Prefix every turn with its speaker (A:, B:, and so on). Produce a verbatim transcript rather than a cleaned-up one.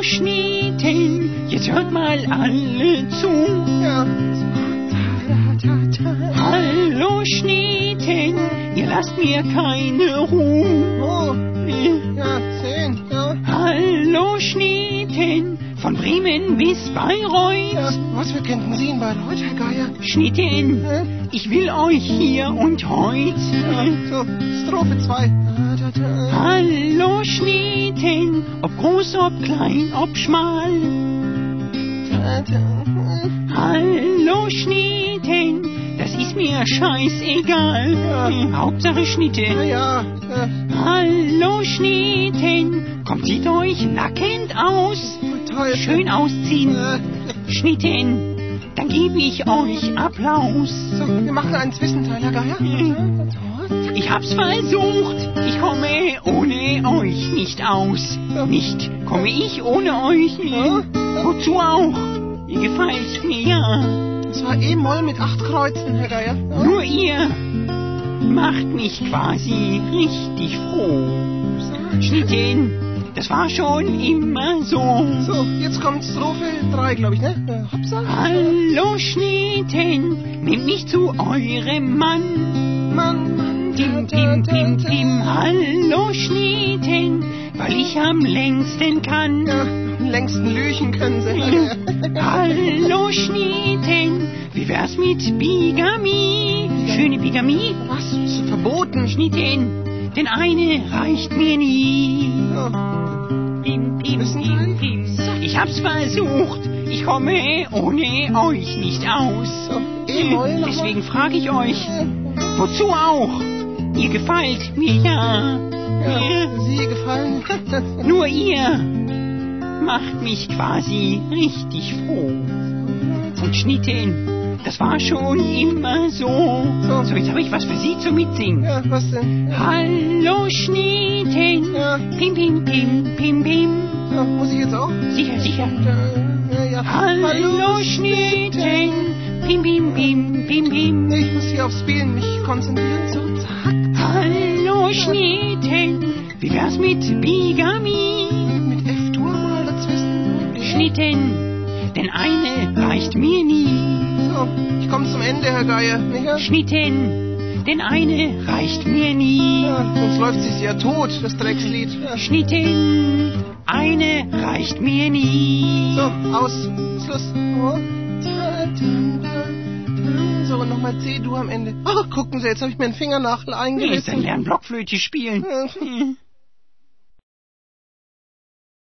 A: Schnitten, jetzt hört mal alle zu.
B: Ja.
A: Hallo Schnitten, ihr lasst mir keine Ruhe.
B: Oh. Ja, zehn, ja.
A: Hallo Schnitten, von Bremen bis Bayreuth.
B: Ja, was wir könnten Sie in Bayreuth, Herr Geier?
A: Schnitten,
B: Ja.
A: ich will euch hier und heut.
B: Ja, so, Strophe zwei.
A: Hallo Schnitten, ob groß, ob klein, ob schmal. Hallo Schnitten, das ist mir scheißegal.
B: Ja.
A: Hauptsache Schnitte.
B: Ja, ja. ja.
A: Hallo Schnitten, kommt, sieht euch nackend aus.
B: Toll.
A: Schön ausziehen.
B: Äh,
A: Schnitten, dann gebe ich euch Applaus.
B: so, wir machen einen Zwischenteil, Herr Geier.
A: Mhm. Ich hab's versucht, ich komme ohne euch nicht aus. Nicht komme ich ohne euch.
B: Ja.
A: Wozu auch? Ihr gefällt mir ja.
B: Das war E-Moll mit acht Kreuzen, Herr Geier. Ja.
A: Nur ihr macht mich quasi richtig froh. Schnitten, das war schon immer so.
B: So, jetzt kommt Strophe drei, glaube ich, ne? Äh, Hopsa.
A: Hallo Schnitten, nehmt mich zu eurem Mann.
B: Mann, Mann.
A: Tim, tim, tim, tim, hallo Schnitten, weil ich am längsten kann.
B: Ja, am längsten lüchen können Sie. Herr Geier.
A: Hallo Schnitten, wie wär's mit Bigamie? Schöne Bigamie?
B: Was? Ist verboten.
A: Schnitten, denn eine reicht mir nie.
B: Ja.
A: Pim, pim,
B: Wissen
A: pim,
B: Sie?
A: pim. Ich hab's versucht, ich komme ohne euch nicht aus.
B: So, E-Moll nochmal.
A: Deswegen frage ich euch, wozu auch? Ihr gefällt mir ja.
B: Ja, Sie gefallen.
A: Nur ihr macht mich quasi richtig froh. Und Schnitten, das war schon immer so.
B: So.
A: So, jetzt habe ich was für Sie zum Mitsingen.
B: Ja, was denn? Ja.
A: Hallo Schnitten,
B: Ja.
A: pim, pim, pim, pim, pim.
B: Ja, muss ich jetzt auch?
A: Sicher, sicher.
B: Ja, ja, ja.
A: Hallo Schnitten, pim, pim, pim, pim, pim.
B: Nee, ich muss hier aufs Spielen mich konzentrieren. So, zack.
A: Hallo Schnitten, wie wär's mit Bigamie?
B: Mit F-Dur mal dazwischen.
A: Schnitten, denn eine reicht mir nie.
B: So, ich komme zum Ende, Herr Geier. Nicht?
A: Schnitten, denn eine reicht mir nie.
B: Ja, sonst läuft sich ja tot, das Dreckslied. Ja.
A: Schnitten, eine reicht mir nie.
B: So, aus. Schluss. Oh. So, und nochmal C-Dur am Ende. Oh, gucken Sie, jetzt habe ich mir einen Fingernagel
A: Nee, ist ein
B: eingerissen.
A: Lernen Blockflöte spielen.
B: Ja.